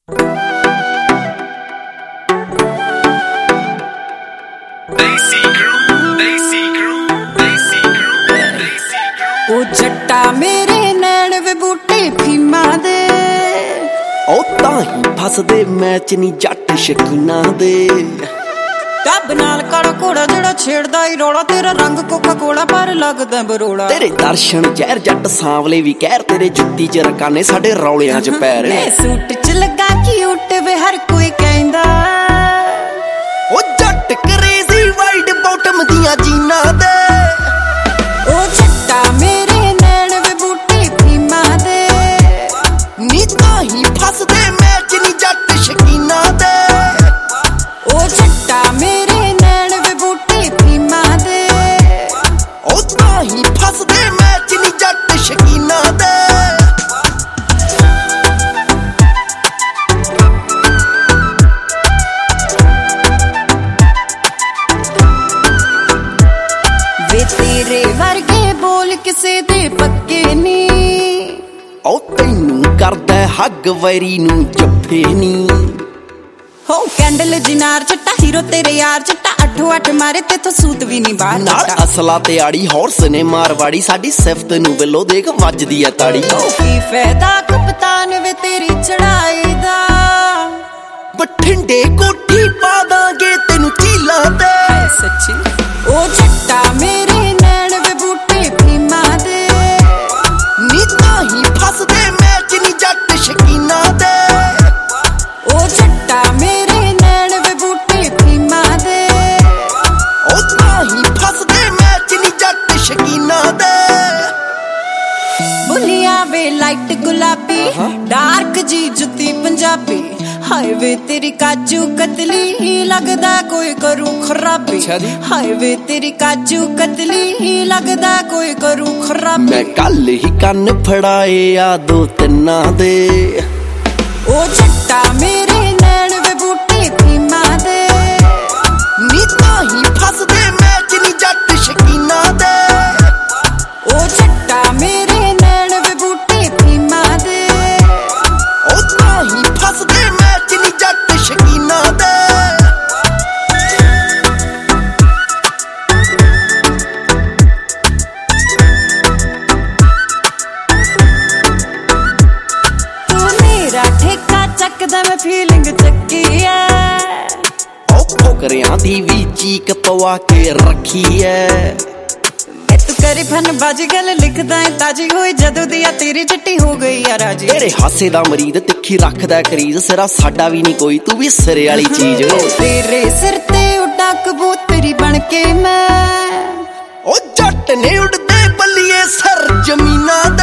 ओ जट्टा मेरे नैन वे बूटे फीमा दे ओ ताही फसदे मैच नी जट शकीना दे टब नाल काला घोड़ा जेड़ा छेड़दा ही रौला तेरा रंग कोका कोला पर लगदा बरोड़ा तेरे दर्शन जहर जट सांवले भी कहर तेरे जुत्ती च रकाने साडे रौलियां च पैर सूट च लगा क्यूट वे हर कोई कहंदा ओ जट क्रेजी वाइड बॉटम दियां जीना दे ओ जट्टा मेरे नैन वे बूटे फीमा दे नी ताही फसदे मैच नी जट शकीना दे ओ जट्टा मेरे नैन वे बूटे फीमा दे ओ ताही फसदे मैच नी जट शकीना दे वे तेरे वर्गे बोल किसे दे पक्के नी ओ तैनू करदा हग वैरी नू जफ्फे नी हो कैंडल जिनार चट्टा हीरो तेरे यार चट्टा अठो अठ मारे ते तो सूत भी नहीं बाहर नाल असला ते आड़ी हॉर्स ने मारवाड़ी साडी सिफत नू बिलो देख वजदी है ताड़ी की फायदा कप्तान वे तेरी चढ़ाई दा बठिंडे कोठी पा दांगे तेनू चीला ते सच्ची ओ जट्टा मेरे नैन वे बूटे फीमा दे नी ताही फसदे मैच नी जट शकीना दे ओ जट्टा मेरे नैन वे बूटे फीमा दे ओ ताही फसदे मैच नी जट शकीना दे बुलिया वे लाइट गुलाबी डार्क जी जुती पंजाबी हाय वे तेरी काजू कतली लगदा कोई करू खराबी हाय वे तेरी काजू कतली लगदा कोई करू खराबी मैं कल ही कन्न फड़ाए आ दो तिन्ना दे ओ जट्टा मेरे नैन वे बूटे फीमा दे नी ताही फसदे मैच नी जट शकीना दे ओ जट्टा मेरे नैन वे बूटे फीमा दे ओ ताही फसदे मैच नी जट शकीना दे तू मेरा ठेका चकदा मैं फीलिंग चक्की है ओ फुकरियां दी भी चीक पवा के रखी है तू करी फन बाजी गल लिखदा है ताजी होई जदों दी आ तेरी चिट्टी हो गई आ राजी तेरे हासे दा मरीद तिखी रखदा करीज सिरा साडा भी नहीं कोई तू भी सिरे वाली चीज तेरे सिर ते उड़ा कबूतरी बन के मैं ओ जट ने उड़दे बल्लिए सर जमीना